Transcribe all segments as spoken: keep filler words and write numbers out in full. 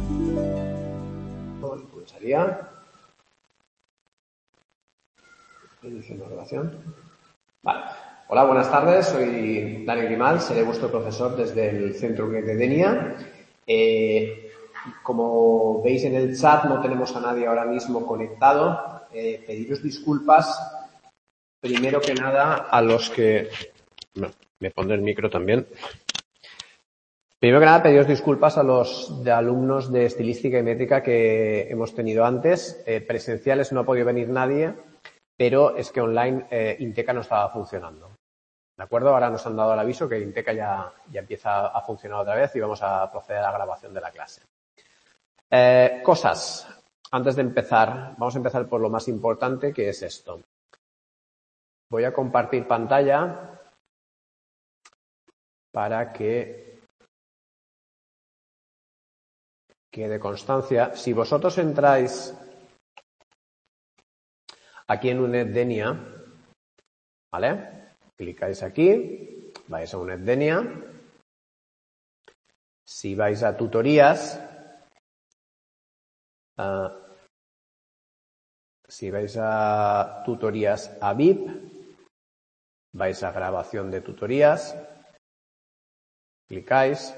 Pulsaría. Una grabación. Vale. Hola, buenas tardes. Soy Daniel Grimal, seré vuestro profesor desde el Centro UNED de Denia. Eh, como veis en el chat, no tenemos a nadie ahora mismo conectado. Eh, pediros disculpas, primero que nada, a los que... No, me pondré el micro también. Primero que nada, pediros disculpas a los de alumnos de estilística y métrica que hemos tenido antes. Eh, presenciales no ha podido venir nadie, pero es que online eh, Inteca no estaba funcionando. ¿De acuerdo? Ahora nos han dado el aviso que Inteca ya, ya empieza a funcionar otra vez y vamos a proceder a la grabación de la clase. Eh, cosas. Antes de empezar, vamos a empezar por lo más importante, que es esto. Voy a compartir pantalla para que quede constancia. Si vosotros entráis aquí en UNED Denia, ¿vale? Clicáis aquí, vais a UNED Denia. Si vais a tutorías, uh, si vais a tutorías a V I P, vais a grabación de tutorías, clicáis,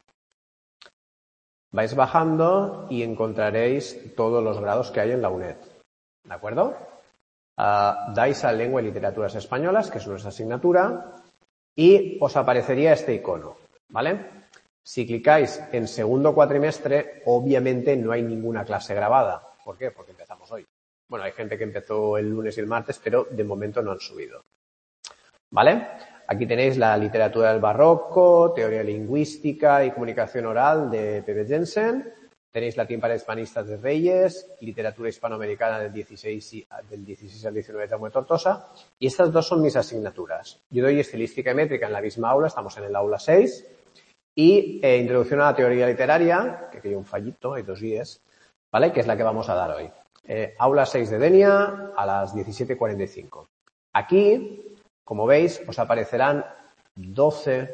vais bajando y encontraréis todos los grados que hay en la UNED. ¿De acuerdo? Uh, dais a Lengua y Literaturas Españolas, que es nuestra asignatura, y os aparecería este icono, ¿vale? Si clicáis en segundo cuatrimestre, obviamente no hay ninguna clase grabada. ¿Por qué? Porque empezamos hoy. Bueno, hay gente que empezó el lunes y el martes, pero de momento no han subido. ¿Vale? Aquí tenéis la literatura del barroco, teoría lingüística y comunicación oral de P B Jensen. Tenéis latín para hispanistas de Reyes, literatura hispanoamericana del dieciséis, y, del dieciséis al diecinueve de Samuel Tortosa. Y estas dos son mis asignaturas. Yo doy estilística y métrica en la misma aula, estamos en el aula seis. Y eh, introducción a la teoría literaria, que aquí hay un fallito, hay dos guías, ¿vale? Que es la que vamos a dar hoy. Eh, aula seis de Denia a las diecisiete cuarenta y cinco. Aquí, como veis, os aparecerán doce,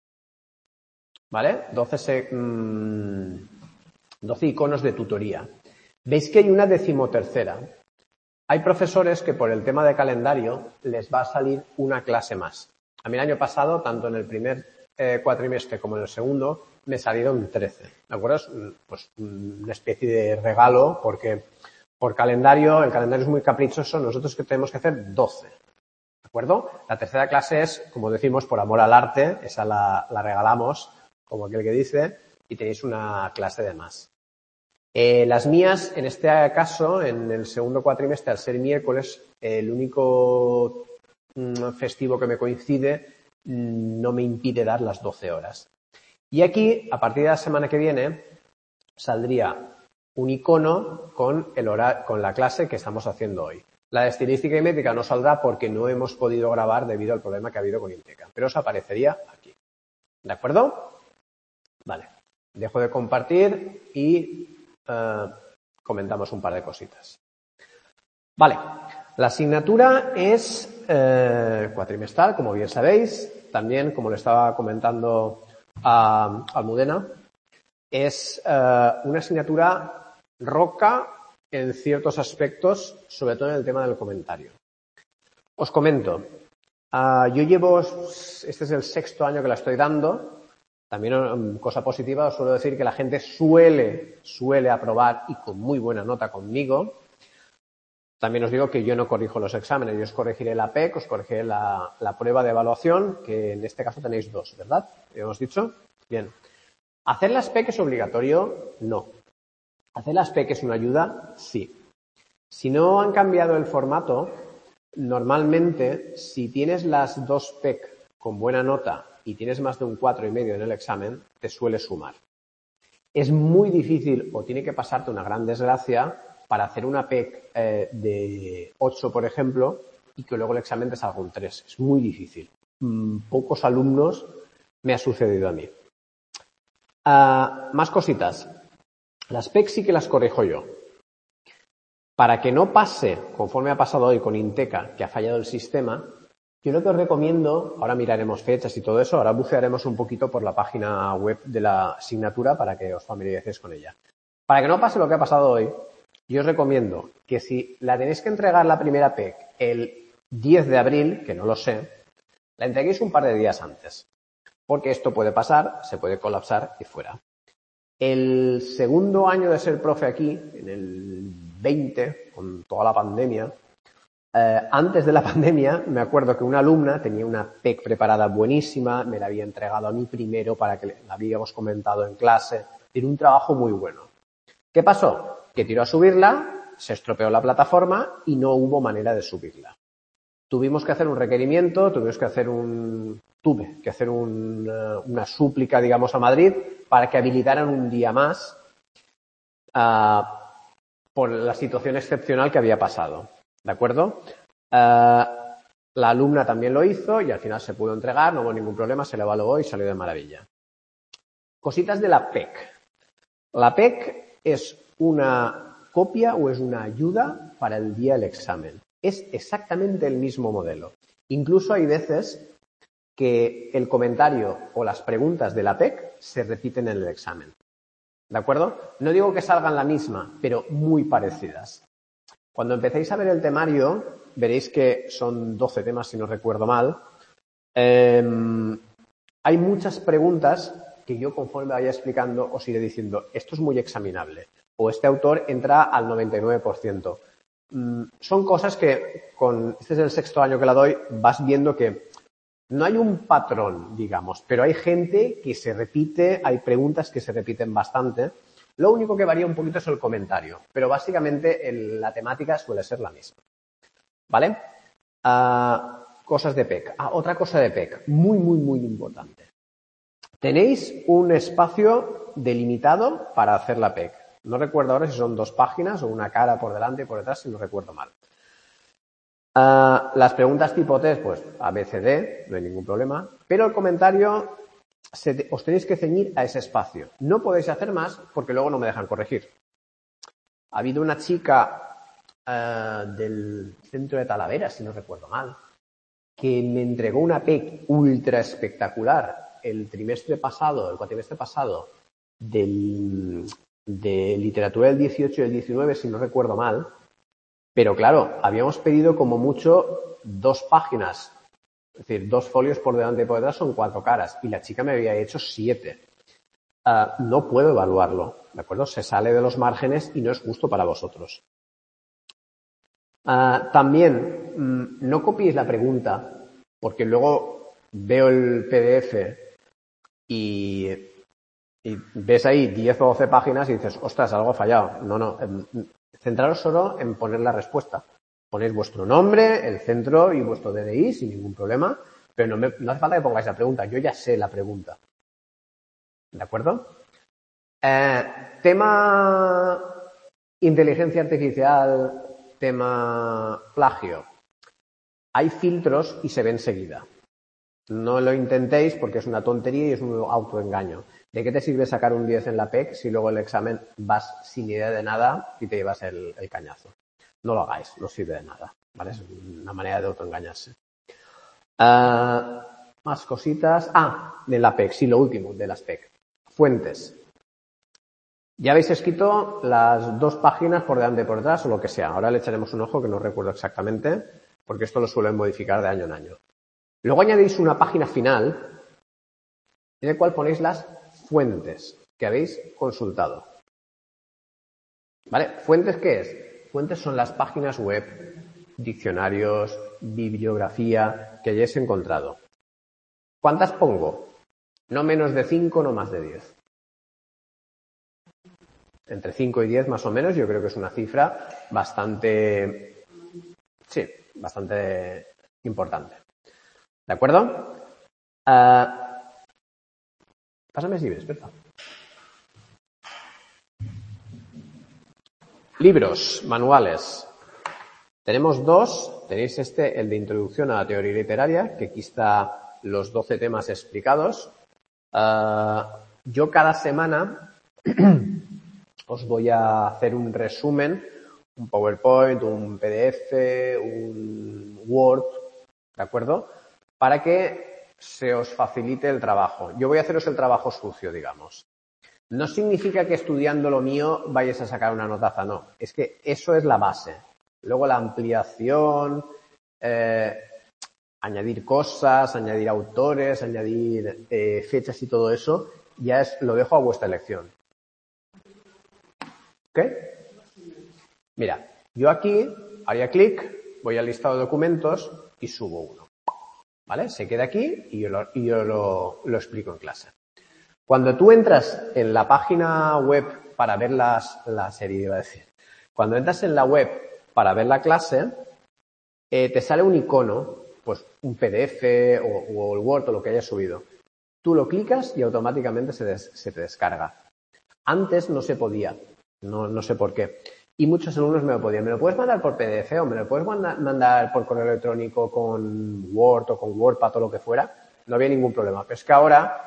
¿vale? doce, se, mmm, doce iconos de tutoría. Veis que hay una decimotercera. Hay profesores que por el tema de calendario les va a salir una clase más. A mí el año pasado, tanto en el primer eh, cuatrimestre como en el segundo, me salieron trece. ¿De acuerdo? Es pues, una especie de regalo porque por calendario, el calendario es muy caprichoso, nosotros que tenemos que hacer doce. ¿De acuerdo? La tercera clase es, como decimos, por amor al arte, esa la, la regalamos, como aquel que dice, y tenéis una clase de más. Eh, las mías, en este caso, en el segundo cuatrimestre, al ser miércoles, eh, el único mm, festivo que me coincide mm, no me impide dar las doce horas. Y aquí, a partir de la semana que viene, saldría un icono con, el hora, con la clase que estamos haciendo hoy. La de estilística y métrica no saldrá porque no hemos podido grabar debido al problema que ha habido con Inteca, pero os aparecería aquí. ¿De acuerdo? Vale. Dejo de compartir y Uh, comentamos un par de cositas. Vale, la asignatura es eh, cuatrimestral, como bien sabéis. También, como le estaba comentando a Almudena, es uh, una asignatura roca en ciertos aspectos, sobre todo en el tema del comentario. Os comento, uh, yo llevo, este es el sexto año que la estoy dando. También, cosa positiva, os suelo decir que la gente suele, suele aprobar y con muy buena nota conmigo. También os digo que yo no corrijo los exámenes, yo os corregiré la P E C, os corregiré la, la prueba de evaluación, que en este caso tenéis dos, ¿verdad? ¿Hemos dicho? Bien. ¿Hacer las P E C es obligatorio? No. ¿Hacer las P E C es una ayuda? Sí. Si no han cambiado el formato, normalmente, si tienes las dos P E C con buena nota y tienes más de un cuatro y medio en el examen, te suele sumar. Es muy difícil o tiene que pasarte una gran desgracia para hacer una P E C eh, de ocho, por ejemplo, y que luego el examen te salga un tres. Es muy difícil. Mm, pocos alumnos me ha sucedido a mí. Uh, más cositas. Las P E C sí que las corrijo yo. Para que no pase, conforme ha pasado hoy con Inteca, que ha fallado el sistema, yo lo que os recomiendo, ahora miraremos fechas y todo eso, ahora bucearemos un poquito por la página web de la asignatura para que os familiaricéis con ella. Para que no pase lo que ha pasado hoy, yo os recomiendo que si la tenéis que entregar la primera P E C el diez de abril, que no lo sé, la entreguéis un par de días antes. Porque esto puede pasar, se puede colapsar y fuera. El segundo año de ser profe aquí, en el veinte, con toda la pandemia, eh, antes de la pandemia, me acuerdo que una alumna tenía una P E C preparada buenísima, me la había entregado a mí primero para que la habíamos comentado en clase. Tiene un trabajo muy bueno. ¿Qué pasó? Que tiró a subirla, se estropeó la plataforma y no hubo manera de subirla. Tuvimos que hacer un requerimiento, tuvimos que hacer un, tuve que hacer un, una súplica, digamos, a Madrid para que habilitaran un día más uh, por la situación excepcional que había pasado. ¿De acuerdo? Uh, la alumna también lo hizo y al final se pudo entregar, no hubo ningún problema, se le evaluó y salió de maravilla. Cositas de la P E C. La P E C es una copia o es una ayuda para el día del examen. Es exactamente el mismo modelo. Incluso hay veces que el comentario o las preguntas de la P E C se repiten en el examen. ¿De acuerdo? No digo que salgan la misma, pero muy parecidas. Cuando empecéis a ver el temario, veréis que son doce temas, si no recuerdo mal. Eh, hay muchas preguntas que yo, conforme vaya explicando, os iré diciendo, esto es muy examinable, o este autor entra al noventa y nueve por ciento. Mm, son cosas que, con este es el sexto año que la doy, vas viendo que no hay un patrón, digamos, pero hay gente que se repite, hay preguntas que se repiten bastante. Lo único que varía un poquito es el comentario, pero básicamente el, la temática suele ser la misma. ¿Vale? Uh, cosas de P E C. Ah, otra cosa de P E C, muy, muy, muy importante. Tenéis un espacio delimitado para hacer la P E C. No recuerdo ahora si son dos páginas o una cara por delante y por detrás, si no recuerdo mal. Uh, las preguntas tipo test, pues A, B, C, D, no hay ningún problema. Pero el comentario, se te, os tenéis que ceñir a ese espacio. No podéis hacer más porque luego no me dejan corregir. Ha habido una chica uh, del centro de Talavera, si no recuerdo mal, que me entregó una P E C ultra espectacular el trimestre pasado, el cuatrimestre pasado, del, de literatura del dieciocho y el diecinueve, si no recuerdo mal. Pero claro, habíamos pedido como mucho dos páginas, es decir, dos folios por delante y por detrás son cuatro caras, y la chica me había hecho siete. Uh, no puedo evaluarlo, ¿de acuerdo? Se sale de los márgenes y no es justo para vosotros. Uh, también, mmm, no copiéis la pregunta, porque luego veo el P D F y, y ves ahí diez o doce páginas y dices, ostras, algo ha fallado. No, no. Eh, centraros solo en poner la respuesta. Ponéis vuestro nombre, el centro y vuestro D N I sin ningún problema, pero no, me, no hace falta que pongáis la pregunta. Yo ya sé la pregunta. ¿De acuerdo? Eh, tema inteligencia artificial, tema plagio. Hay filtros y se ve enseguida. No lo intentéis porque es una tontería y es un autoengaño. ¿De qué te sirve sacar un diez en la P E C si luego el examen vas sin idea de nada y te llevas el, el cañazo? No lo hagáis, no sirve de nada, ¿vale? Es una manera de autoengañarse. Uh, más cositas. Ah, de la P E C, sí, lo último de las P E C. Fuentes. Ya habéis escrito las dos páginas por delante y por detrás o lo que sea. Ahora le echaremos un ojo que no recuerdo exactamente porque esto lo suelen modificar de año en año. Luego añadís una página final en la cual ponéis las fuentes que habéis consultado. ¿Vale? ¿Fuentes qué es? Fuentes son las páginas web, diccionarios, bibliografía que hayáis encontrado. ¿Cuántas pongo? No menos de cinco, no más de diez. Entre cinco y diez más o menos, yo creo que es una cifra bastante, sí, bastante importante. ¿De acuerdo? Uh, pásame si ves, ¿verdad? Libros, manuales. Tenemos dos. Tenéis este, el de Introducción a la Teoría Literaria, que aquí está los doce temas explicados. Uh, yo cada semana os voy a hacer un resumen, un PowerPoint, un P D F, un Word, ¿de acuerdo? Para que se os facilite el trabajo. Yo voy a haceros el trabajo sucio, digamos. No significa que estudiando lo mío vayas a sacar una notaza, no. Es que eso es la base. Luego la ampliación, eh, añadir cosas, añadir autores, añadir eh, fechas y todo eso, ya es, lo dejo a vuestra elección. ¿Ok? Mira, yo aquí haría clic, voy al listado de documentos y subo uno. ¿Vale? Se queda aquí y yo lo, y yo lo, lo explico en clase. Cuando tú entras en la página web para ver las, la serie, iba a decir, cuando entras en la web para ver la clase, eh, te sale un icono, pues un P D F o, o el Word o lo que hayas subido. Tú lo clicas y automáticamente se, des, se te descarga. Antes no se podía, no, no sé por qué. Y muchos alumnos me lo podían. ¿Me lo puedes mandar por P D F o me lo puedes mandar por correo electrónico con Word o con WordPad o lo que fuera? No había ningún problema. Pero es que ahora,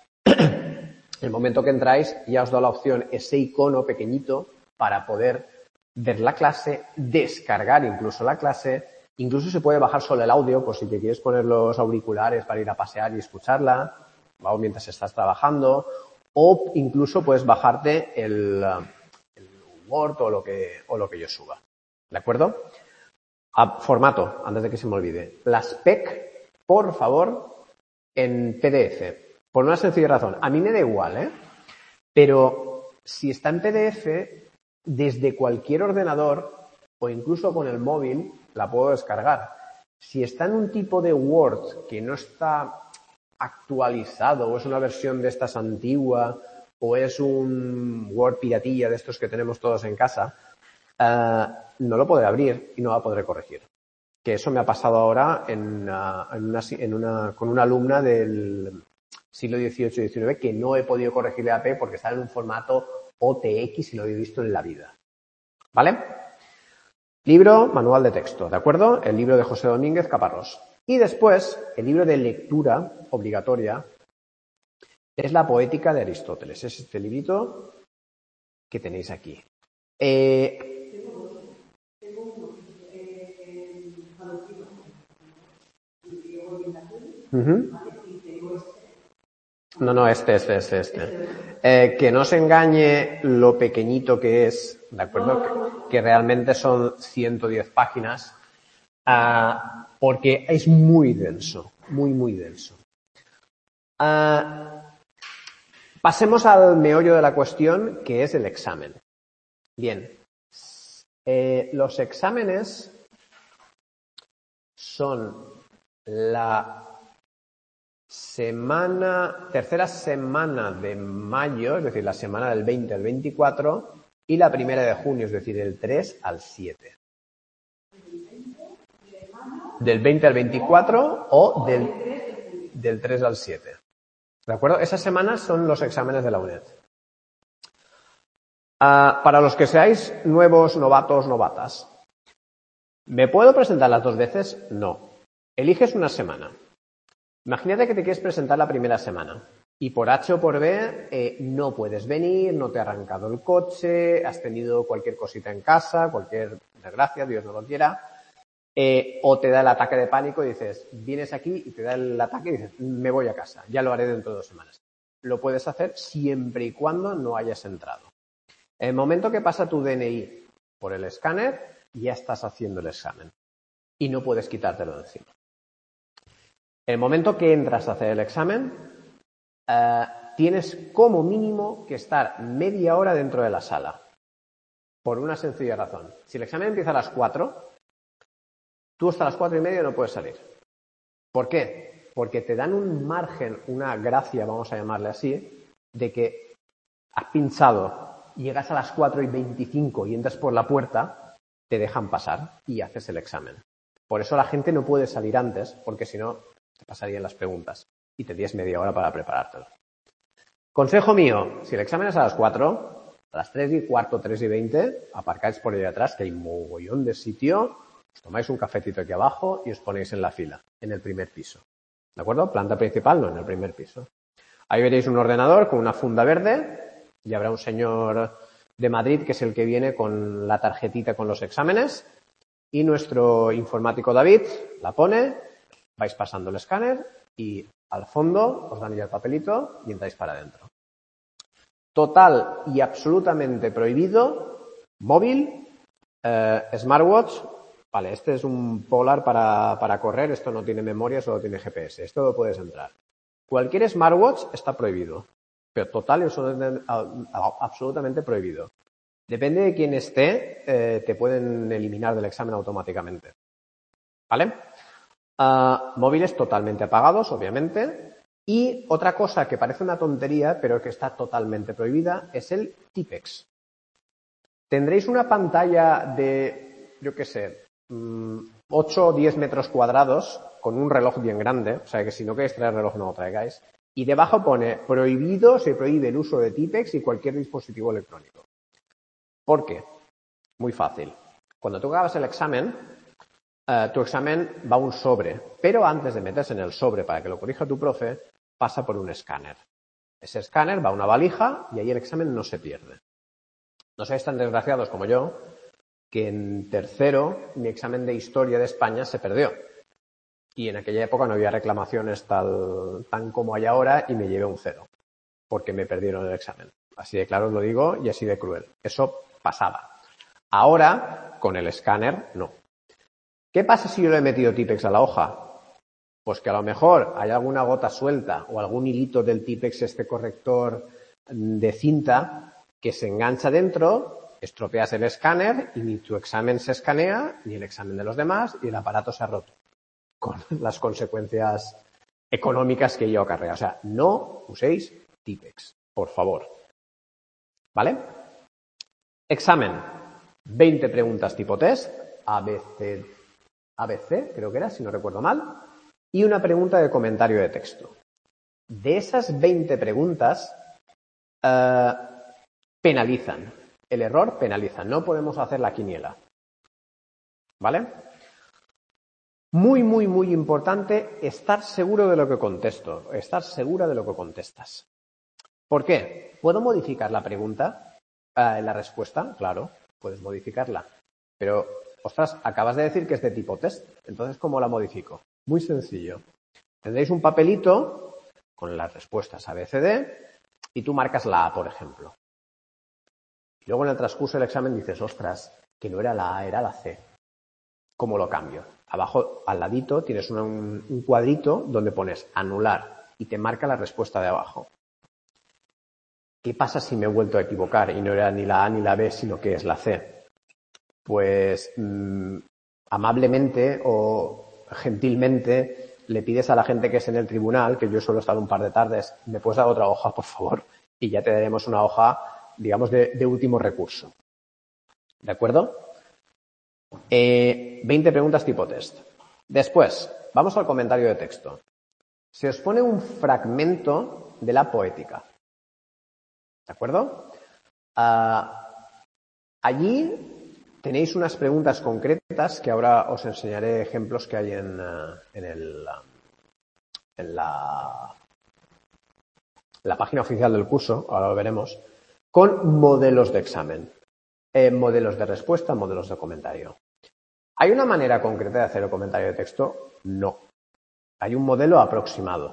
el momento que entráis, ya os da la opción, ese icono pequeñito, para poder ver la clase, descargar incluso la clase. Incluso se puede bajar solo el audio, por si te quieres poner los auriculares para ir a pasear y escucharla, o mientras estás trabajando. O incluso puedes bajarte el, el Word o lo que, o lo que yo suba. ¿De acuerdo? A, formato, antes de que se me olvide. Las P E C, por favor, en P D F. Por una sencilla razón. A mí me da igual, ¿eh? Pero si está en P D F, desde cualquier ordenador o incluso con el móvil, la puedo descargar. Si está en un tipo de Word que no está actualizado o es una versión de estas antigua o es un Word piratilla de estos que tenemos todos en casa, uh, no lo podré abrir y no la podré corregir. Que eso me ha pasado ahora en, uh, en una, en una, con una alumna del siglo dieciocho diecinueve que no he podido corregirle A P porque está en un formato O T X y lo he visto en la vida. ¿Vale? Libro, manual de texto, ¿de acuerdo? El libro de José Domínguez Caparrós. Y después, el libro de lectura obligatoria es La poética de Aristóteles. Es este librito que tenéis aquí. Eh, uh-huh. No, no, este, este, este, este. Eh, que no os engañe lo pequeñito que es, ¿de acuerdo? Que, que realmente son ciento diez páginas, uh, porque es muy denso, muy, muy denso. Uh, pasemos al meollo de la cuestión, que es el examen. Bien, eh, los exámenes son la semana, tercera semana de mayo, es decir, la semana del veinte al veinticuatro, y la primera de junio, es decir, del tres al siete. Del veinte al veinticuatro o del, del tres al siete. ¿De acuerdo? Esas semanas son los exámenes de la UNED. Uh, para los que seáis nuevos, novatos, novatas, ¿me puedo presentar las dos veces? No. Eliges una semana. Imagínate que te quieres presentar la primera semana y por H o por B eh, no puedes venir, no te ha arrancado el coche, has tenido cualquier cosita en casa, cualquier desgracia, Dios no lo quiera, eh, o te da el ataque de pánico y dices, vienes aquí y te da el ataque y dices, me voy a casa, ya lo haré dentro de dos semanas. Lo puedes hacer siempre y cuando no hayas entrado. En el momento que pasa tu D N I por el escáner, ya estás haciendo el examen y no puedes quitártelo de encima. En el momento que entras a hacer el examen, uh, tienes como mínimo que estar media hora dentro de la sala. Por una sencilla razón. Si el examen empieza a las cuatro, tú hasta las cuatro y media no puedes salir. ¿Por qué? Porque te dan un margen, una gracia, vamos a llamarle así, de que has pinchado, llegas a las cuatro y veinticinco y entras por la puerta, te dejan pasar y haces el examen. Por eso la gente no puede salir antes, porque si no, te pasarían las preguntas y tendrías media hora para preparártelo. Consejo mío, si el examen es a las cuatro, a las tres y cuarto, tres y veinte, aparcáis por ahí atrás, que hay mogollón de sitio, os tomáis un cafetito aquí abajo y os ponéis en la fila, en el primer piso. ¿De acuerdo? Planta principal, no, en el primer piso. Ahí veréis un ordenador con una funda verde y habrá un señor de Madrid que es el que viene con la tarjetita con los exámenes y nuestro informático David la pone. Vais pasando el escáner y al fondo os dan ya el papelito y entráis para adentro. Total y absolutamente prohibido, móvil, eh, smartwatch. Vale, este es un Polar para, para correr, esto no tiene memoria, solo tiene G P S, esto lo puedes entrar. Cualquier smartwatch está prohibido, pero total y absolutamente, absolutamente prohibido. Depende de quién esté, eh, te pueden eliminar del examen automáticamente. ¿Vale? Uh, móviles totalmente apagados, obviamente. Y otra cosa que parece una tontería, pero que está totalmente prohibida, es el Tipex. Tendréis una pantalla de, yo qué sé, ocho o diez metros cuadrados con un reloj bien grande, o sea que si no queréis traer reloj no lo traigáis, y debajo pone prohibido, se prohíbe el uso de Tipex y cualquier dispositivo electrónico. ¿Por qué? Muy fácil. Cuando tú acabas el examen, uh, tu examen va a un sobre, pero antes de meterse en el sobre para que lo corrija tu profe, pasa por un escáner. Ese escáner va a una valija y ahí el examen no se pierde. No seáis tan desgraciados como yo, que en tercero mi examen de historia de España se perdió. Y en aquella época no había reclamaciones tal, tan como hay ahora y me llevé un cero, porque me perdieron el examen. Así de claro os lo digo y así de cruel. Eso pasaba. Ahora, con el escáner, no. ¿Qué pasa si yo le he metido Tipex a la hoja? Pues que a lo mejor hay alguna gota suelta o algún hilito del Tipex, este corrector de cinta, que se engancha dentro, estropeas el escáner y ni tu examen se escanea, ni el examen de los demás, y el aparato se ha roto. Con las consecuencias económicas que ello acarrea. O sea, no uséis Tipex, por favor. ¿Vale? Examen. veinte preguntas tipo test, A B C, A B C, creo que era, si no recuerdo mal, y una pregunta de comentario de texto. De esas veinte preguntas, eh, penalizan. El error penaliza. No podemos hacer la quiniela. ¿Vale? Muy, muy, muy importante estar seguro de lo que contesto. Estar segura de lo que contestas. ¿Por qué? ¿Puedo modificar la pregunta? Eh, la respuesta, claro, puedes modificarla. Pero, ostras, acabas de decir que es de tipo test. Entonces, ¿cómo la modifico? Muy sencillo. Tendréis un papelito con las respuestas A, B, C, D y tú marcas la A, por ejemplo. Y luego en el transcurso del examen dices, ostras, que no era la A, era la C. ¿Cómo lo cambio? Abajo, al ladito, tienes un, un cuadrito donde pones anular y te marca la respuesta de abajo. ¿Qué pasa si me he vuelto a equivocar y no era ni la A ni la B, sino que es la C? Pues mmm, amablemente o gentilmente le pides a la gente que es en el tribunal, que yo suelo estar un par de tardes, ¿me puedes dar otra hoja, por favor? Y ya te daremos una hoja, digamos, de, de último recurso. ¿De acuerdo? Eh, veinte preguntas tipo test. Después, vamos al comentario de texto. Se os pone un fragmento de la poética. ¿De acuerdo? Uh, allí tenéis unas preguntas concretas que ahora os enseñaré ejemplos que hay en, uh, en, el, uh, en la, la página oficial del curso, ahora lo veremos, con modelos de examen. Eh, modelos de respuesta, modelos de comentario. ¿Hay una manera concreta de hacer el comentario de texto? No. Hay un modelo aproximado.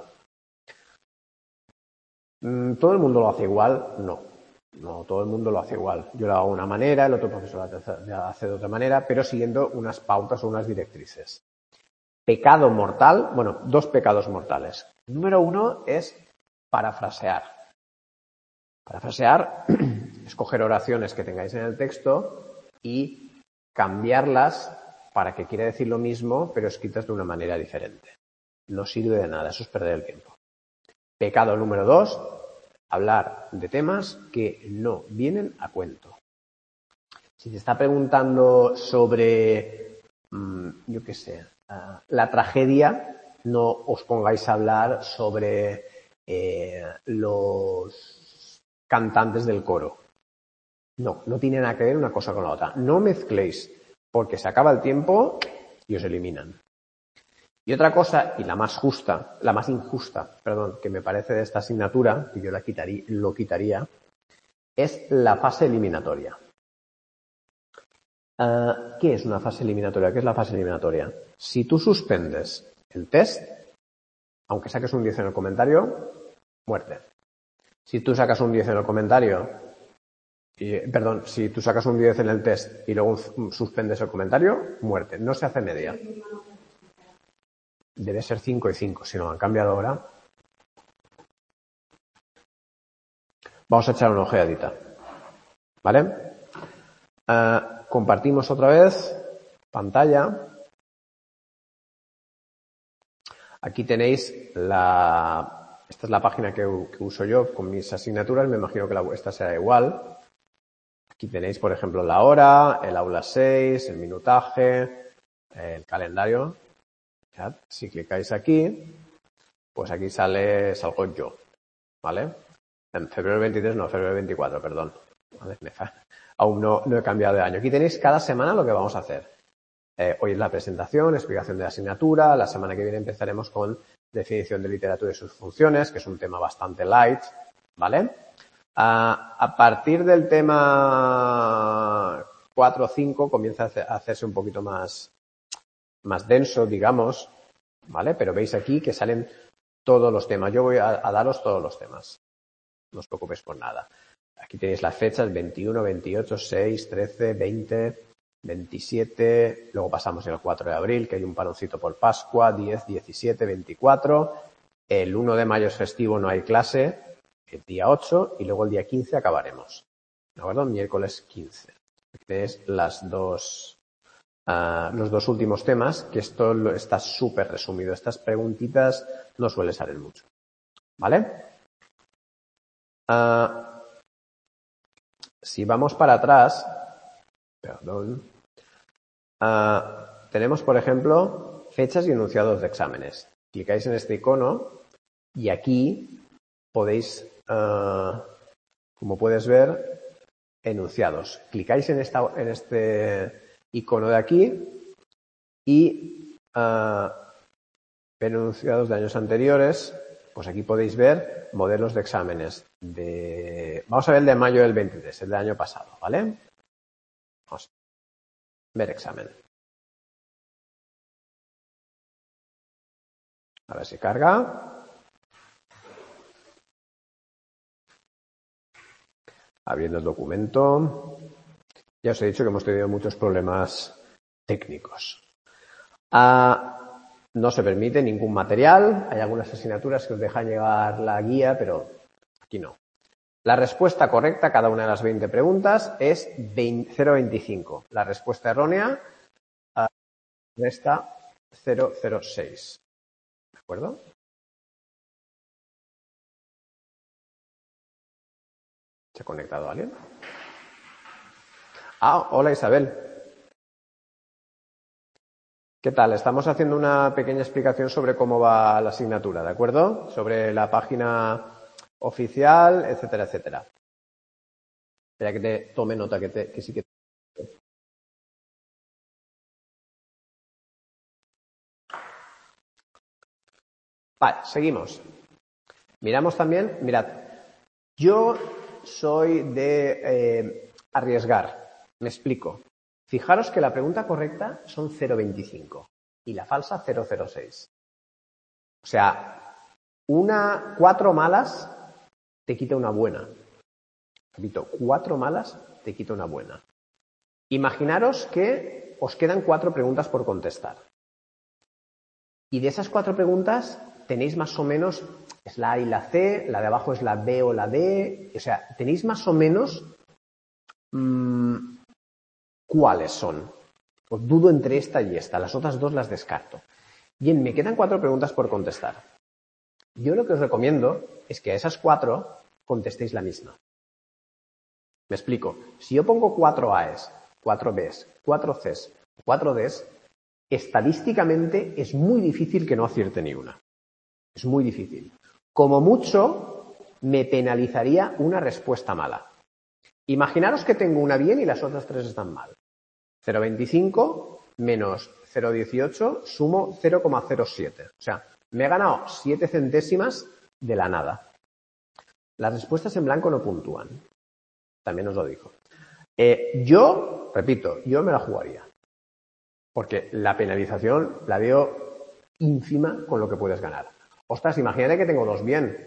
¿Todo el mundo lo hace igual? No. No, todo el mundo lo hace igual. Yo lo hago de una manera, el otro profesor lo hace de otra manera, pero siguiendo unas pautas o unas directrices. Pecado mortal, bueno, dos pecados mortales. Número uno es parafrasear. Parafrasear, escoger oraciones que tengáis en el texto y cambiarlas para que quiera decir lo mismo, pero escritas de una manera diferente. No sirve de nada, eso es perder el tiempo. Pecado número dos, hablar de temas que no vienen a cuento. Si te está preguntando sobre, mmm, yo qué sé, uh, la tragedia, no os pongáis a hablar sobre eh, los cantantes del coro. No, no tiene nada que ver una cosa con la otra. No mezcléis, porque se acaba el tiempo y os eliminan. Y otra cosa, y la más justa, la más injusta, perdón, que me parece de esta asignatura, que yo la quitaría, lo quitaría, es la fase eliminatoria. Uh, ¿Qué es una fase eliminatoria? ¿Qué es la fase eliminatoria? Si tú suspendes el test, aunque saques un diez en el comentario, muerte. Si tú sacas un diez en el comentario, y, perdón, si tú sacas un diez en el test y luego suspendes el comentario, muerte. No se hace media. Debe ser cinco y cinco, si no han cambiado ahora. Vamos a echar una ojeadita. ¿Vale? Uh, compartimos otra vez pantalla. Aquí tenéis la... Esta es la página que, que uso yo con mis asignaturas. Me imagino que la vuestra será igual. Aquí tenéis, por ejemplo, la hora, el aula seis, el minutaje, el calendario. Si clicáis aquí, pues aquí sale, salgo yo. ¿Vale? En febrero veintitrés, no, febrero veinticuatro, perdón. ¿Vale? Aún no, no he cambiado de año. Aquí tenéis cada semana lo que vamos a hacer. Eh, hoy es la presentación, explicación de la asignatura. La semana que viene empezaremos con definición de literatura y sus funciones, que es un tema bastante light, ¿vale? Uh, a partir del tema cuatro o cinco comienza a hacerse un poquito más, más denso, digamos, ¿vale? Pero veis aquí que salen todos los temas. Yo voy a, a daros todos los temas. No os preocupéis por nada. Aquí tenéis las fechas veintiuno, veintiocho, seis, trece, veinte, veintisiete, luego pasamos el cuatro de abril, que hay un paroncito por Pascua, diez, diecisiete, veinticuatro, el uno de mayo es festivo, no hay clase, el día ocho y luego el día quince acabaremos. ¿De acuerdo? Miércoles quince. Aquí tenéis las dos, uh, los dos últimos temas, que esto lo, está súper resumido. Estas preguntitas no suelen salir mucho. ¿Vale? Uh, si vamos para atrás, perdón, uh, tenemos, por ejemplo, fechas y enunciados de exámenes. Clicáis en este icono y aquí podéis, uh, como puedes ver, enunciados. Clicáis en, esta, en este icono de aquí y uh, enunciados de años anteriores. Pues aquí podéis ver modelos de exámenes. De... Vamos a ver el de mayo del veintitrés, el del año pasado, ¿vale? Vamos a ver examen. A ver si carga. Abriendo el documento. Ya os he dicho que hemos tenido muchos problemas técnicos. Ah, no se permite ningún material. Hay algunas asignaturas que os dejan llevar la guía, pero aquí no. La respuesta correcta a cada una de las veinte preguntas es cero coma veinticinco. La respuesta errónea uh, resta cero coma cero seis. ¿De acuerdo? ¿Se ha conectado alguien? Ah, hola Isabel. ¿Qué tal? Estamos haciendo una pequeña explicación sobre cómo va la asignatura, ¿de acuerdo? Sobre la página oficial, etcétera, etcétera. Espera que te tome nota, que, te, que sí que... Vale, seguimos. Miramos también, mirad, yo soy de eh, arriesgar, me explico. Fijaros que la pregunta correcta son cero coma veinticinco y la falsa cero coma cero seis. O sea, una, cuatro malas te quita una buena. Repito, cuatro malas te quita una buena. Imaginaros que os quedan cuatro preguntas por contestar. Y de esas cuatro preguntas tenéis más o menos, es la A y la C, la de abajo es la B o la D. O sea, tenéis más o menos mmm, cuáles son. Os dudo entre esta y esta. Las otras dos las descarto. Bien, me quedan cuatro preguntas por contestar. Yo lo que os recomiendo es que a esas cuatro contestéis la misma. Me explico. Si yo pongo cuatro A's, cuatro B's, cuatro C's, cuatro D's, estadísticamente es muy difícil que no acierte ni una. Es muy difícil. Como mucho, me penalizaría una respuesta mala. Imaginaros que tengo una bien y las otras tres están mal. cero coma veinticinco menos cero coma dieciocho sumo cero coma cero siete. O sea, me he ganado siete centésimas de la nada. Las respuestas en blanco no puntúan. También os lo digo. Eh, yo, repito, yo me la jugaría. Porque la penalización la veo ínfima con lo que puedes ganar. Ostras, imagínate que tengo dos bien.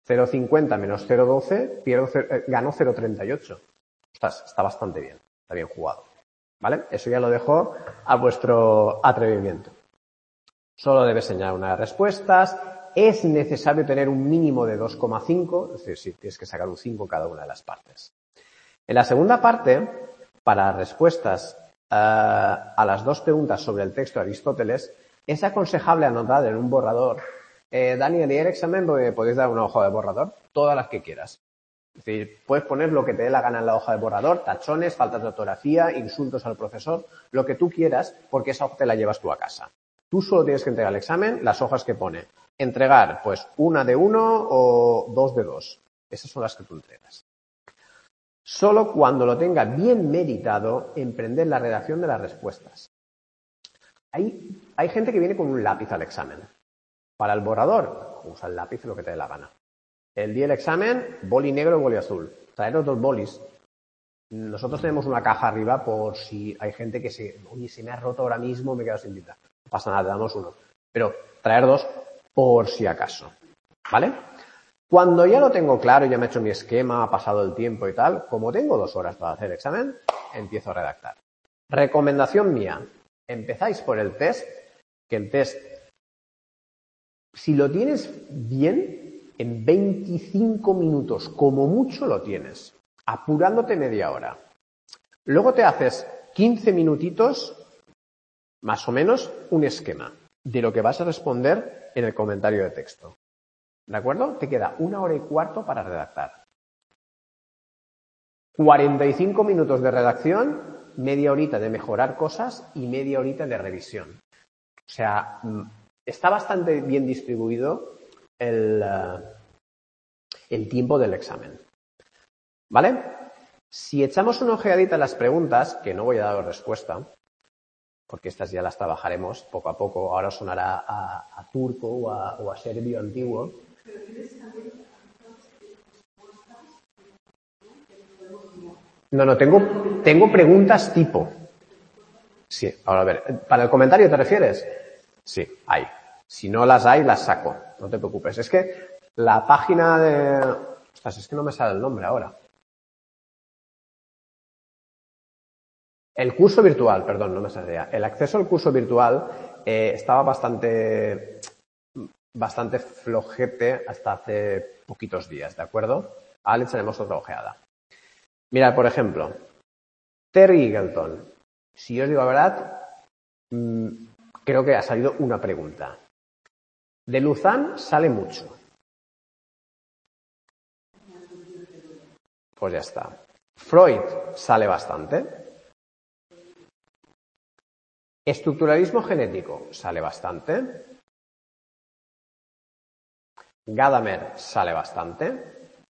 cero coma cincuenta menos cero coma doce, pierdo, eh, gano cero coma treinta y ocho. Ostras, está bastante bien, está bien jugado. ¿Vale? Eso ya lo dejo a vuestro atrevimiento. Solo debes señalar una de las respuestas. Es necesario tener un mínimo de dos coma cinco, es decir, si tienes que sacar un cinco en cada una de las partes. En la segunda parte, para respuestas uh, a las dos preguntas sobre el texto de Aristóteles, es aconsejable anotar en un borrador. Eh, Dani, en el examen podéis dar una hoja de borrador, todas las que quieras. Es decir, puedes poner lo que te dé la gana en la hoja de borrador, tachones, faltas de ortografía, insultos al profesor, lo que tú quieras, porque esa hoja te la llevas tú a casa. Tú solo tienes que entregar al examen las hojas que pone. Entregar, pues, una de uno o dos de dos. Esas son las que tú entregas. Solo cuando lo tenga bien meditado, emprender la redacción de las respuestas. Hay, hay gente que viene con un lápiz al examen. Para el borrador, usa el lápiz lo que te dé la gana. El día del examen, boli negro y boli azul. Traeros dos bolis. Nosotros tenemos una caja arriba por si hay gente que se... Oye, se me ha roto ahora mismo, me he quedado sin tinta. No pasa nada, te damos uno. Pero traer dos por si acaso. ¿Vale? Cuando ya lo tengo claro, ya me he hecho mi esquema, ha pasado el tiempo y tal, como tengo dos horas para hacer el examen, empiezo a redactar. Recomendación mía. Empezáis por el test, que el test, si lo tienes bien, en veinticinco minutos, como mucho lo tienes, apurándote media hora. Luego te haces quince minutitos, más o menos, un esquema de lo que vas a responder en el comentario de texto. ¿De acuerdo? Te queda una hora y cuarto para redactar. cuarenta y cinco minutos de redacción, media horita de mejorar cosas y media horita de revisión. O sea, está bastante bien distribuido el, uh, el tiempo del examen. ¿Vale? Si echamos una ojeadita a las preguntas, que no voy a dar respuesta, porque estas ya las trabajaremos poco a poco, ahora sonará a, a turco o a, o a serbio antiguo. No, no, tengo, tengo preguntas tipo. Sí, ahora a ver, ¿para el comentario te refieres? Sí, hay. Si no las hay, las saco, no te preocupes. Es que la página de... Ostras, es que no me sale el nombre ahora. El curso virtual, perdón, no me salía. El acceso al curso virtual eh, estaba bastante, bastante flojete hasta hace poquitos días, ¿de acuerdo? Ahora le echaremos otra ojeada. Mirad, por ejemplo, Terry Eagleton. Si yo os digo la verdad, mmm, creo que ha salido una pregunta. De Luzán sale mucho. Pues ya está. Freud sale bastante. Estructuralismo genético sale bastante. Gadamer sale bastante.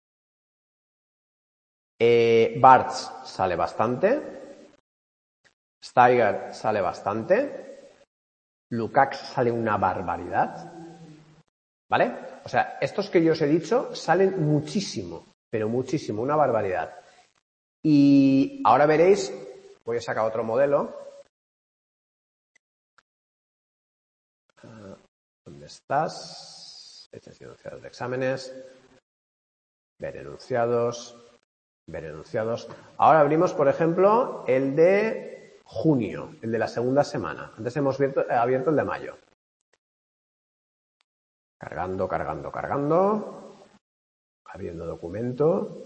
Eh, Barthes sale bastante. Steiger sale bastante. Lukács sale una barbaridad. ¿Vale? O sea, estos que yo os he dicho salen muchísimo, pero muchísimo, una barbaridad. Y ahora veréis, voy a sacar otro modelo. Uh, ¿Dónde estás? Hechos y enunciados de exámenes. Ver enunciados. Ver enunciados. Ahora abrimos, por ejemplo, el de junio, el de la segunda semana. Antes hemos abierto, abierto el de mayo. Cargando, cargando, cargando. Abriendo documento.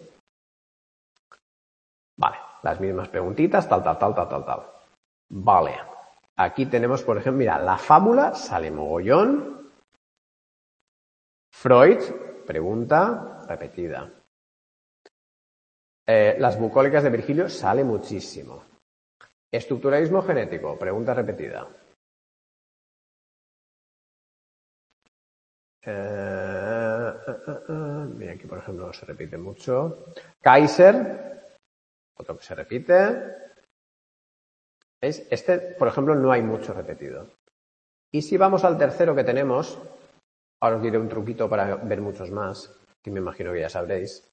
Vale, las mismas preguntitas, tal, tal, tal, tal, tal, tal. Vale. Aquí tenemos, por ejemplo, mira, la fábula sale mogollón. Freud, pregunta repetida. Eh, las bucólicas de Virgilio sale muchísimo. Estructuralismo genético, pregunta repetida. Eh, eh, eh, eh. Mira, aquí por ejemplo se repite mucho. Kaiser, otro que se repite. ¿Veis? Este, por ejemplo, no hay mucho repetido. Y si vamos al tercero que tenemos, ahora os diré un truquito para ver muchos más, que me imagino que ya sabréis.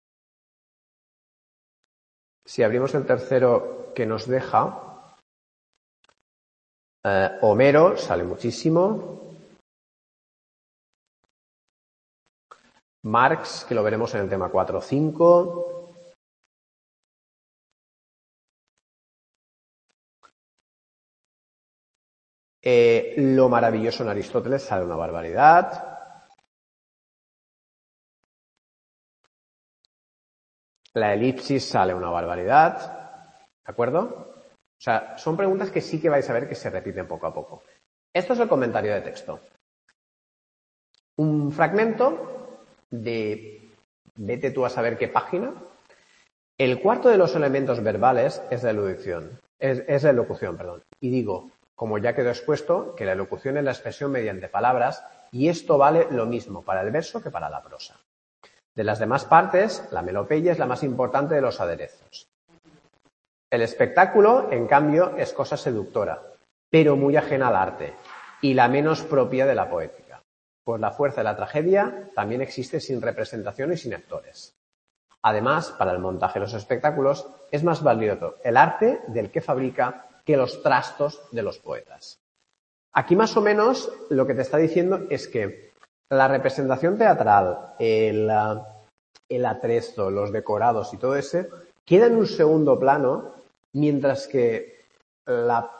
Si abrimos el tercero que nos deja, eh, Homero sale muchísimo. Marx, que lo veremos en el tema cuatro o cinco. Eh, lo maravilloso en Aristóteles sale una barbaridad. La elipsis sale una barbaridad. ¿De acuerdo? O sea, son preguntas que sí que vais a ver que se repiten poco a poco. Esto es el comentario de texto. Un fragmento de, vete tú a saber qué página. El cuarto de los elementos verbales es la elocución. Es, es la elocución, perdón. Y digo, como ya quedó expuesto, que la elocución es la expresión mediante palabras y esto vale lo mismo para el verso que para la prosa. De las demás partes, la melopeya es la más importante de los aderezos. El espectáculo, en cambio, es cosa seductora, pero muy ajena al arte y la menos propia de la poética. Pues la fuerza de la tragedia también existe sin representación y sin actores. Además, para el montaje de los espectáculos es más valioso el arte del que fabrica que los trastos de los poetas. Aquí más o menos lo que te está diciendo es que la representación teatral, el, el atrezo, los decorados y todo ese queda en un segundo plano, mientras que la,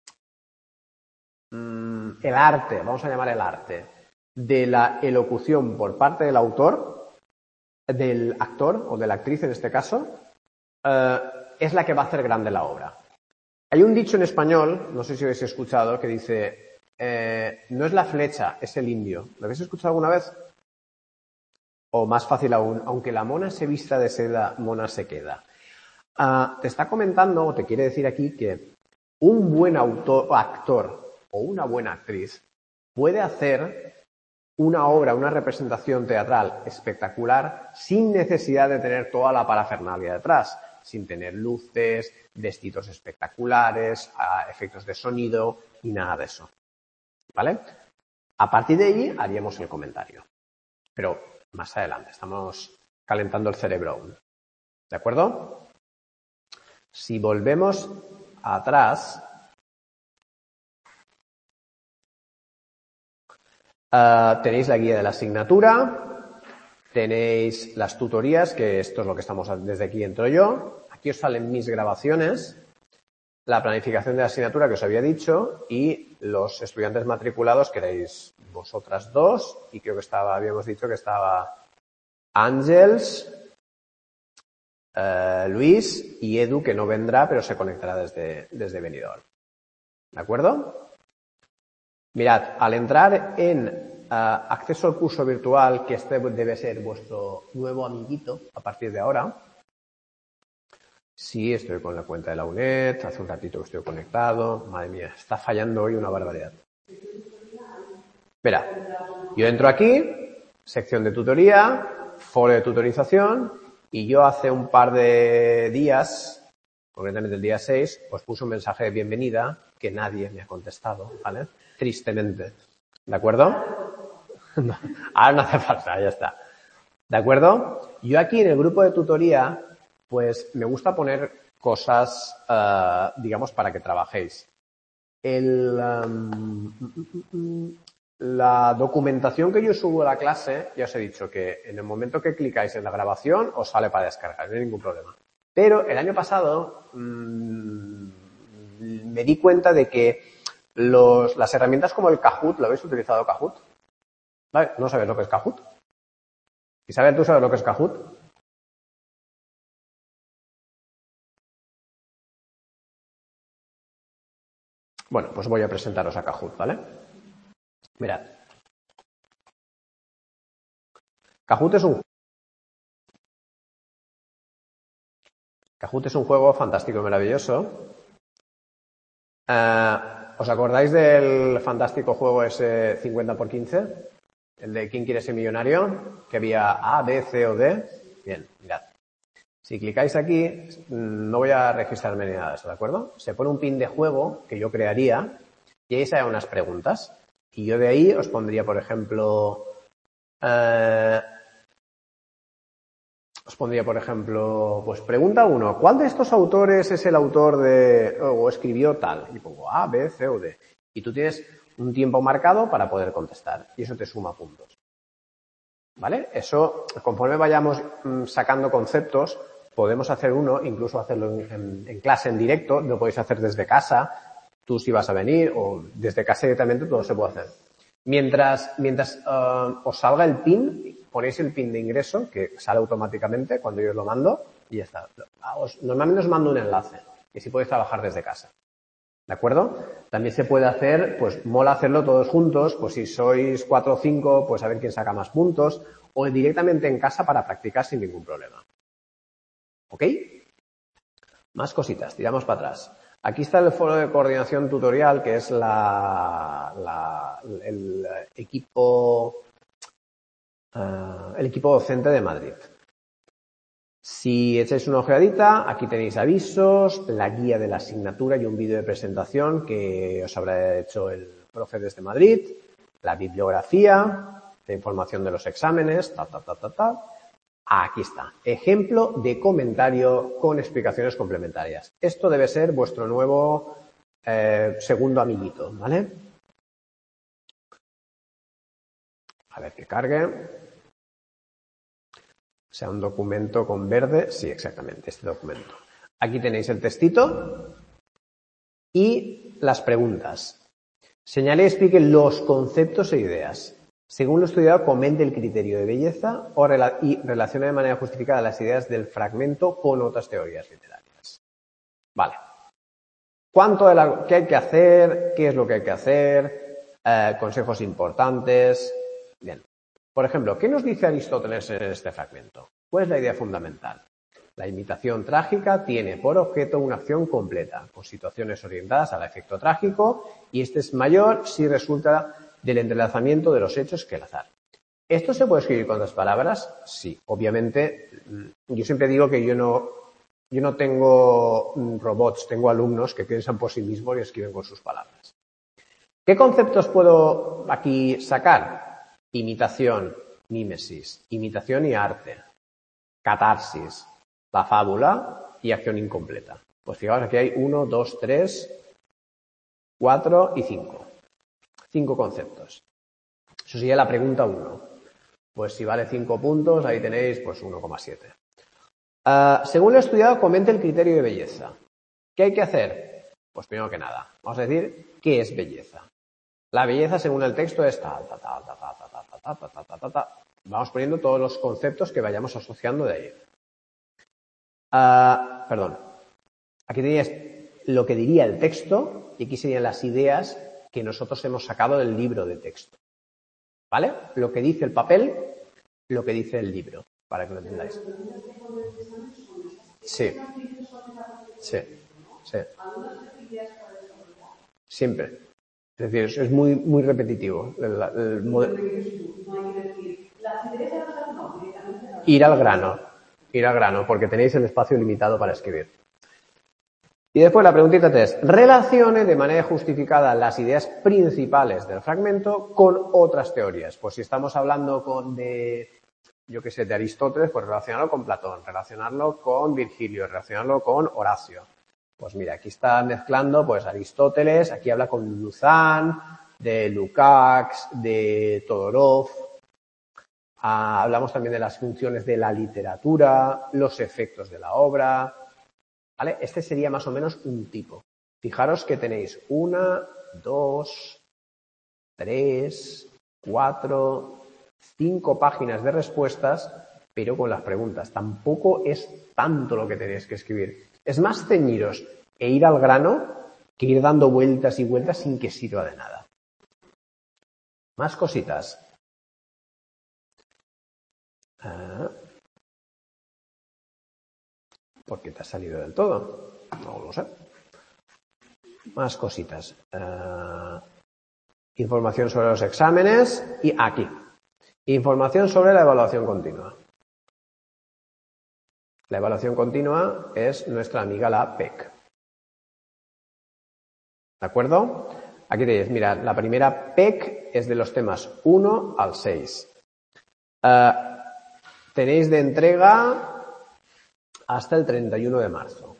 mm, el arte, vamos a llamar el arte, de la elocución por parte del autor, del actor o de la actriz en este caso, eh, es la que va a hacer grande la obra. Hay un dicho en español, no sé si habéis escuchado, que dice, eh, no es la flecha, es el indio. ¿Lo habéis escuchado alguna vez? O más fácil aún, aunque la mona se vista de seda, mona se queda. Uh, te está comentando, o te quiere decir aquí, que un buen autor, actor o una buena actriz puede hacer una obra, una representación teatral espectacular sin necesidad de tener toda la parafernalia detrás, sin tener luces, vestidos espectaculares, uh, efectos de sonido y nada de eso. ¿Vale? A partir de ahí haríamos el comentario. Pero más adelante, estamos calentando el cerebro aún. ¿De acuerdo? Si volvemos atrás, uh, tenéis la guía de la asignatura, tenéis las tutorías, que esto es lo que estamos, desde aquí entro yo, aquí os salen mis grabaciones, la planificación de la asignatura que os había dicho y los estudiantes matriculados, que erais vosotras dos, y creo que estaba, habíamos dicho que estaba Ángels, Uh, Luis y Edu, que no vendrá, pero se conectará desde, desde Benidorm. ¿De acuerdo? Mirad, al entrar en uh, acceso al curso virtual, que este debe ser vuestro nuevo amiguito a partir de ahora. Sí, estoy con la cuenta de la UNED, hace un ratito que estoy conectado. Madre mía, está fallando hoy una barbaridad. Verá, yo entro aquí, sección de tutoría, foro de tutorización. Y yo hace un par de días, concretamente el día seis, os puse un mensaje de bienvenida que nadie me ha contestado, ¿vale? Tristemente. ¿De acuerdo? No, ahora no hace falta, ya está. ¿De acuerdo? Yo aquí en el grupo de tutoría, pues me gusta poner cosas, uh, digamos, para que trabajéis. El, um, la documentación que yo subo a la clase, ya os he dicho que en el momento que clicáis en la grabación os sale para descargar, no hay ningún problema. Pero el año pasado mmm, me di cuenta de que los, las herramientas como el Kahoot, ¿lo habéis utilizado Kahoot? ¿Vale? ¿No sabes lo que es Kahoot? Isabel, ¿tú sabes lo que es Kahoot? Bueno, pues voy a presentaros a Kahoot, ¿vale? Mirad. Kahoot es un Kahoot es un juego fantástico y maravilloso. Uh, ¿Os acordáis del fantástico juego ese cincuenta por quince? El de ¿Quién quiere ser millonario? Que había A, B, C o D. Bien, mirad. Si clicáis aquí, no voy a registrarme ni nada de eso, ¿de acuerdo? Se pone un pin de juego que yo crearía y ahí salen unas preguntas. Y yo de ahí os pondría, por ejemplo... Uh, Os pondría, por ejemplo, pues pregunta uno, ¿cuál de estos autores es el autor de, o escribió tal? Y pongo A, B, C o D. Y tú tienes un tiempo marcado para poder contestar. Y eso te suma puntos. ¿Vale? Eso, conforme vayamos mmm, sacando conceptos, podemos hacer uno, incluso hacerlo en, en, en clase, en directo, lo podéis hacer desde casa, tú si vas a venir, o desde casa directamente, todo se puede hacer. Mientras, mientras uh, os salga el pin, ponéis el pin de ingreso, que sale automáticamente cuando yo os lo mando, y ya está. Os, normalmente os mando un enlace, y así podéis trabajar desde casa. ¿De acuerdo? También se puede hacer, pues mola hacerlo todos juntos, pues si sois cuatro o cinco, pues a ver quién saca más puntos, o directamente en casa para practicar sin ningún problema. ¿Ok? Más cositas, tiramos para atrás. Aquí está el foro de coordinación tutorial, que es la, la, el equipo, uh, el equipo docente de Madrid. Si echáis una ojeadita, aquí tenéis avisos, la guía de la asignatura y un vídeo de presentación que os habrá hecho el profe desde Madrid, la bibliografía, la información de los exámenes, ta, ta, ta, ta, ta. Aquí está. Ejemplo de comentario con explicaciones complementarias. Esto debe ser vuestro nuevo eh, segundo amiguito, ¿vale? A ver que cargue. Sea un documento con verde. Sí, exactamente, este documento. Aquí tenéis el textito y las preguntas. Señale y explique los conceptos e ideas. Según lo estudiado, comente el criterio de belleza o rela y relacione de manera justificada las ideas del fragmento con otras teorías literarias. Vale. ¿Cuánto de la, qué hay que hacer? ¿Qué es lo que hay que hacer? Eh, consejos importantes. Bien. Por ejemplo, ¿qué nos dice Aristóteles en este fragmento? ¿Cuál es la idea fundamental? La imitación trágica tiene por objeto una acción completa, con situaciones orientadas al efecto trágico, y este es mayor si resulta del entrelazamiento de los hechos que el azar. ¿Esto se puede escribir con otras palabras? Sí, obviamente. Yo siempre digo que yo no, yo no tengo robots, tengo alumnos que piensan por sí mismos y escriben con sus palabras. ¿Qué conceptos puedo aquí sacar? Imitación, mímesis, imitación y arte, catarsis, la fábula y acción incompleta. Pues fijaos, aquí hay uno, dos, tres, cuatro y cinco. Cinco conceptos. Eso sería la pregunta uno. Pues si vale cinco puntos, ahí tenéis pues uno coma siete. Uh, según lo estudiado, comente el criterio de belleza. ¿Qué hay que hacer? Pues primero que nada, vamos a decir qué es belleza. La belleza, según el texto, es tal, tal, tal, tal, tal, tal, tal, tal, tal, tal, tal, tal. Vamos poniendo todos los conceptos que vayamos asociando de ahí. Uh, perdón. Aquí tenías lo que diría el texto y aquí serían las ideas que nosotros hemos sacado del libro de texto. ¿Vale? Lo que dice el papel, lo que dice el libro, para que lo entendáis. Sí. Sí. Sí. Siempre. Es decir, es muy, muy repetitivo. El, el modelo. Ir al grano. Ir al grano, porque tenéis el espacio limitado para escribir. Y después la preguntita tres. Relacione de manera justificada las ideas principales del fragmento con otras teorías. Pues si estamos hablando con de, yo qué sé, de Aristóteles, pues relacionarlo con Platón, relacionarlo con Virgilio, relacionarlo con Horacio. Pues mira, aquí está mezclando pues Aristóteles, aquí habla con Luzán, de Lukács, de Todorov. Ah, hablamos también de las funciones de la literatura, los efectos de la obra. ¿Vale? Este sería más o menos un tipo. Fijaros que tenéis una, dos, tres, cuatro, cinco páginas de respuestas, pero con las preguntas. Tampoco es tanto lo que tenéis que escribir. Es más ceñiros e ir al grano que ir dando vueltas y vueltas sin que sirva de nada. Más cositas. Ah. ¿Por qué te has salido del todo? No lo sé. Más cositas. Uh, información sobre los exámenes y aquí. Información sobre la evaluación continua. La evaluación continua es nuestra amiga la P E C. ¿De acuerdo? Aquí tenéis, mira, la primera P E C es de los temas uno al seis. Uh, tenéis de entrega hasta el treinta y uno de marzo.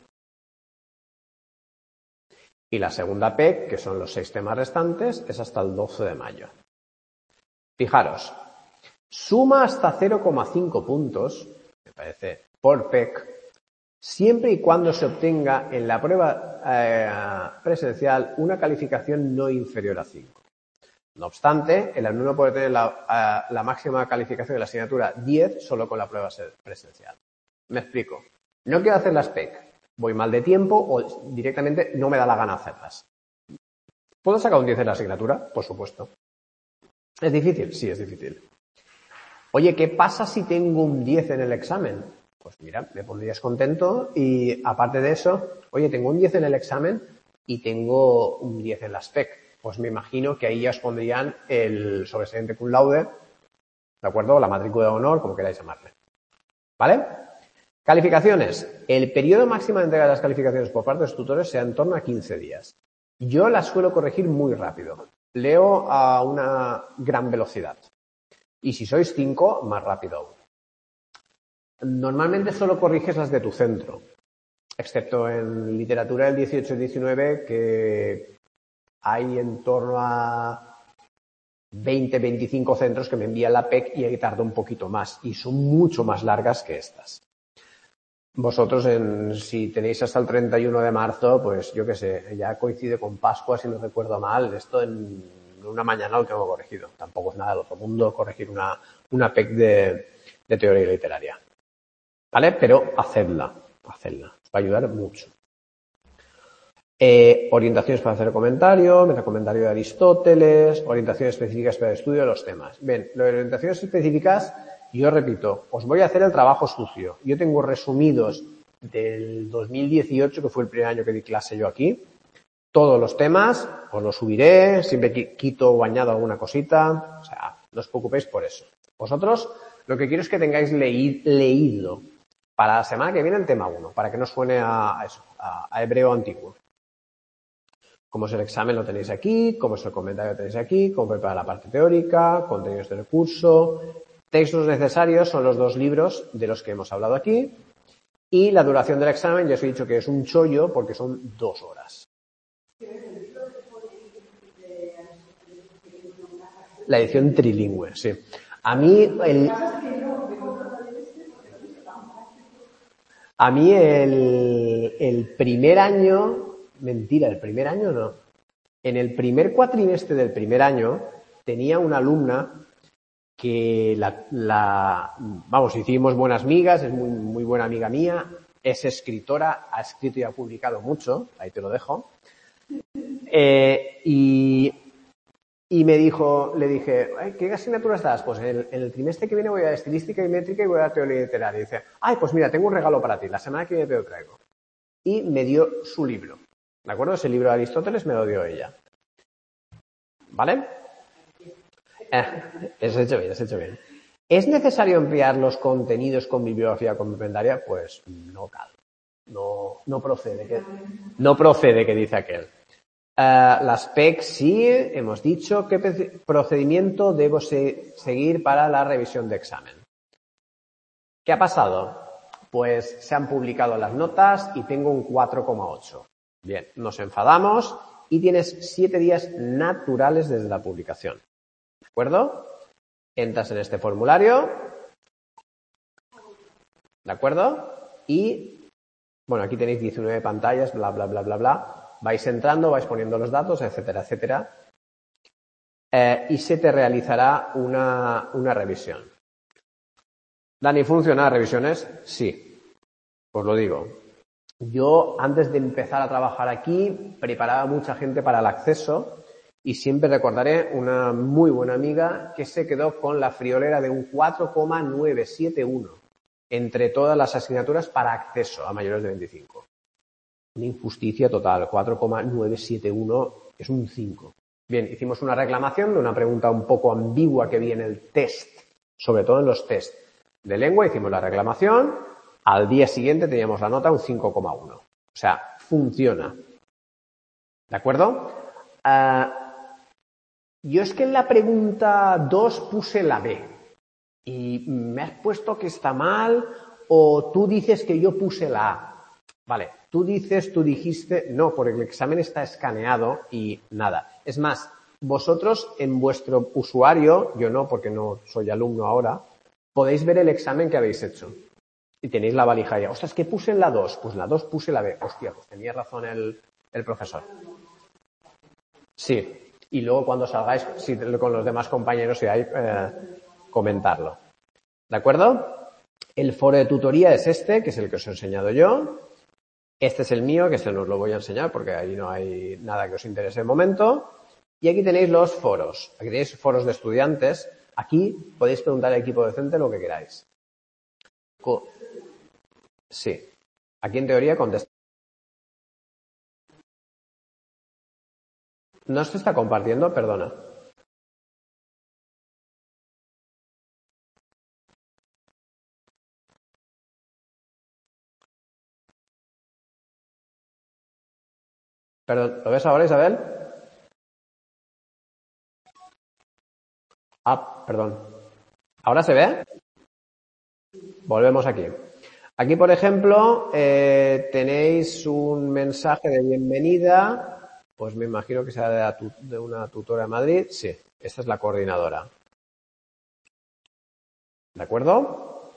Y la segunda P E C, que son los seis temas restantes, es hasta el doce de mayo. Fijaros, Suma hasta cero coma cinco puntos, me parece, por P E C, siempre y cuando se obtenga en la prueba eh, presencial una calificación no inferior a cinco. No obstante, el alumno puede tener la, uh, la máxima calificación de la asignatura diez solo con la prueba presencial. Me explico. No quiero hacer las P E C. Voy mal de tiempo o directamente no me da la gana hacerlas. ¿Puedo sacar un diez en la asignatura? Por supuesto. ¿Es difícil? Sí, es difícil. Oye, ¿qué pasa si tengo un diez en el examen? Pues mira, me pondrías contento y aparte de eso, oye, tengo un diez en el examen y tengo un diez en las P E C. Pues me imagino que ahí ya os pondrían el sobresaliente cum laude, ¿de acuerdo? La matrícula de honor, como queráis llamarle. ¿Vale? Calificaciones. El periodo máximo de entrega de las calificaciones por parte de los tutores sea en torno a quince días. Yo las suelo corregir muy rápido. Leo a una gran velocidad. Y si sois cinco, más rápido aún. Normalmente solo corriges las de tu centro, excepto en literatura del dieciocho y diecinueve, que hay en torno a veinte, veinticinco centros que me envían la P E C y ahí tarda un poquito más y son mucho más largas que estas. Vosotros, en, si tenéis hasta el treinta y uno de marzo, pues yo qué sé, ya coincide con Pascua, si no recuerdo mal, esto en una mañana lo tengo corregido. Tampoco es nada del otro mundo corregir una, una P E C de, de teoría literaria. ¿Vale? Pero hacedla, hacedla. Os va a ayudar mucho. Eh, orientaciones para hacer comentario, metacomentario de Aristóteles, orientaciones específicas para el estudio de los temas. Bien, las orientaciones específicas, yo repito, os voy a hacer el trabajo sucio. Yo tengo resumidos del dos mil dieciocho, que fue el primer año que di clase yo aquí, todos los temas, os los subiré, siempre quito o añado alguna cosita, o sea, no os preocupéis por eso. Vosotros, lo que quiero es que tengáis leí, leído para la semana que viene el tema uno, para que no suene a, a eso, a, a hebreo antiguo. Cómo es el examen lo tenéis aquí, cómo es el comentario lo tenéis aquí, cómo preparar la parte teórica, contenidos del curso, textos necesarios son los dos libros de los que hemos hablado aquí y la duración del examen ya os he dicho que es un chollo porque son dos horas. La edición trilingüe, sí. A mí el a mí el, el primer año Mentira, el primer año no. En el primer cuatrimestre del primer año tenía una alumna que la, la vamos, hicimos buenas migas, es muy, muy buena amiga mía, es escritora, ha escrito y ha publicado mucho, ahí te lo dejo. Eh, y, y me dijo, le dije, ¿qué asignaturas das? Pues en el, en el trimestre que viene voy a estilística y métrica y voy a teoría literaria. Y dice, ay, pues mira, tengo un regalo para ti, la semana que viene te lo traigo. Y me dio su libro. ¿De acuerdo? Ese libro de Aristóteles me lo dio ella. ¿Vale? Eh, eso he hecho bien, eso he hecho bien. ¿Es necesario ampliar los contenidos con bibliografía complementaria? Pues no cal. No, no procede. Que, no procede, que dice aquel. Uh, las P E C sí, hemos dicho qué procedimiento debo se, seguir para la revisión de examen. ¿Qué ha pasado? Pues se han publicado las notas y tengo un cuatro coma ocho. Bien, nos enfadamos y tienes siete días naturales desde la publicación. ¿De acuerdo? Entras en este formulario. ¿De acuerdo? Y, bueno, aquí tenéis diecinueve pantallas, bla, bla, bla, bla, bla. Vais entrando, vais poniendo los datos, etcétera, etcétera. Eh, y se te realizará una, una revisión. ¿Dani, funciona las revisiones? Sí. Os lo digo. Yo, antes de empezar a trabajar aquí, preparaba a mucha gente para el acceso y siempre recordaré una muy buena amiga que se quedó con la friolera de un cuatro coma novecientos setenta y uno entre todas las asignaturas para acceso a mayores de veinticinco. Una injusticia total. cuatro coma novecientos setenta y uno es un cinco. Bien, hicimos una reclamación de una pregunta un poco ambigua que vi en el test, sobre todo en los test de lengua. Hicimos la reclamación. Al día siguiente teníamos la nota un cinco coma uno. O sea, funciona. ¿De acuerdo? Uh, yo es que en la pregunta dos puse la B. Y me has puesto que está mal o tú dices que yo puse la A. Vale, tú dices, tú dijiste, no, porque el examen está escaneado y nada. Es más, vosotros en vuestro usuario, yo no porque no soy alumno ahora, podéis ver el examen que habéis hecho. Y tenéis la valija ya. Ostras, ¿qué puse en la dos? Pues en la dos puse la B. Hostia, pues tenía razón el, el profesor. Sí. Y luego cuando salgáis sí, con los demás compañeros, si hay, eh, comentarlo. ¿De acuerdo? El foro de tutoría es este, que es el que os he enseñado yo. Este es el mío, que este no os lo voy a enseñar porque ahí no hay nada que os interese de momento. Y aquí tenéis los foros. Aquí tenéis foros de estudiantes. Aquí podéis preguntar al equipo docente lo que queráis. Sí. Aquí en teoría contesta. ¿No se está compartiendo? Perdona. Perdón, ¿lo ves ahora, Isabel? Ah, perdón. ¿Ahora se ve? Volvemos aquí. Aquí, por ejemplo, eh, tenéis un mensaje de bienvenida. Pues me imagino que sea de, la tu- de una tutora de Madrid. Sí, esta es la coordinadora. ¿De acuerdo?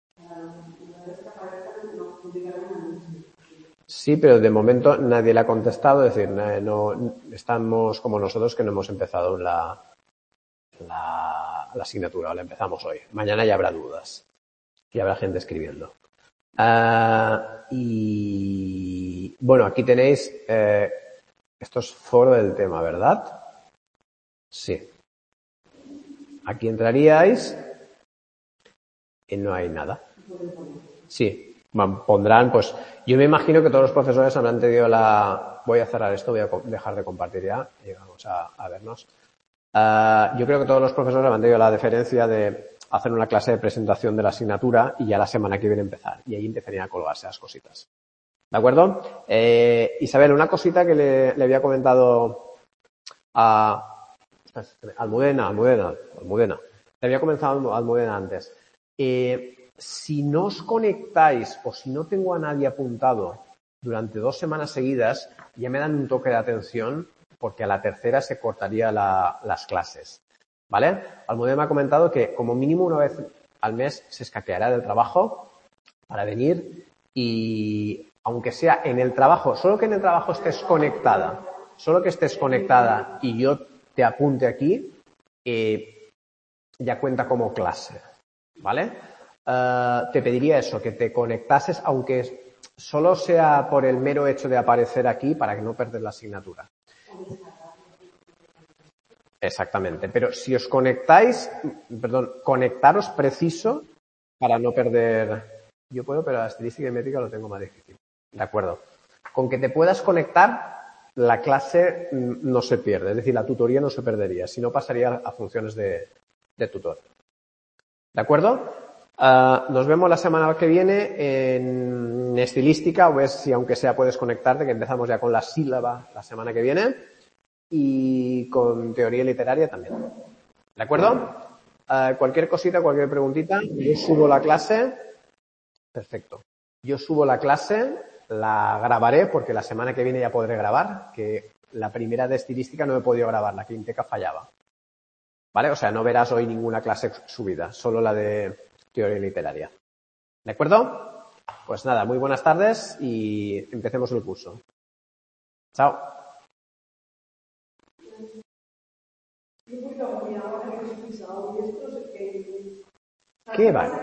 Sí, pero de momento nadie le ha contestado. Es decir, no, no- estamos como nosotros que no hemos empezado la, la, la asignatura. La empezamos hoy. Mañana ya habrá dudas. Y habrá gente escribiendo. Uh, y bueno, aquí tenéis, eh, esto es foro del tema, ¿verdad? Sí. Aquí entraríais y no hay nada. Sí, pondrán, pues yo me imagino que todos los profesores habrán tenido la... Voy a cerrar esto, voy a dejar de compartir ya y vamos a, a vernos. Uh, yo creo que todos los profesores habrán tenido la deferencia de hacer una clase de presentación de la asignatura y ya la semana que viene empezar. Y ahí empezarían a colgarse las cositas. ¿De acuerdo? Eh, Isabel, una cosita que le, le había comentado a Almudena, Almudena, Almudena. Le había comentado a Almudena antes. Eh, si no os conectáis o si no tengo a nadie apuntado durante dos semanas seguidas, ya me dan un toque de atención porque a la tercera se cortaría la, las clases. ¿Vale? Almudena me ha comentado que como mínimo una vez al mes se escaqueará del trabajo para venir y aunque sea en el trabajo, solo que en el trabajo estés conectada, solo que estés conectada y yo te apunte aquí, eh, ya cuenta como clase, ¿vale? Uh, te pediría eso, que te conectases, aunque solo sea por el mero hecho de aparecer aquí para que no perder la asignatura. Exactamente, pero si os conectáis, perdón, conectaros preciso para no perder. Yo puedo, pero la estadística y métrica lo tengo más difícil. De acuerdo. Con que te puedas conectar, la clase no se pierde, es decir, la tutoría no se perdería, si no pasaría a funciones de, de tutor. ¿De acuerdo? Uh, nos vemos la semana que viene en estilística, o ver si aunque sea puedes conectarte, que empezamos ya con la sílaba la semana que viene, y con teoría literaria también. ¿De acuerdo? Uh, cualquier cosita, cualquier preguntita, yo subo la clase. Perfecto. Yo subo la clase, la grabaré porque la semana que viene ya podré grabar, que la primera de estilística no he podido grabar, la quinteca fallaba. ¿Vale? O sea, no verás hoy ninguna clase subida, solo la de teoría literaria. ¿De acuerdo? Pues nada, muy buenas tardes y empecemos el curso. Chao. ¿Qué va?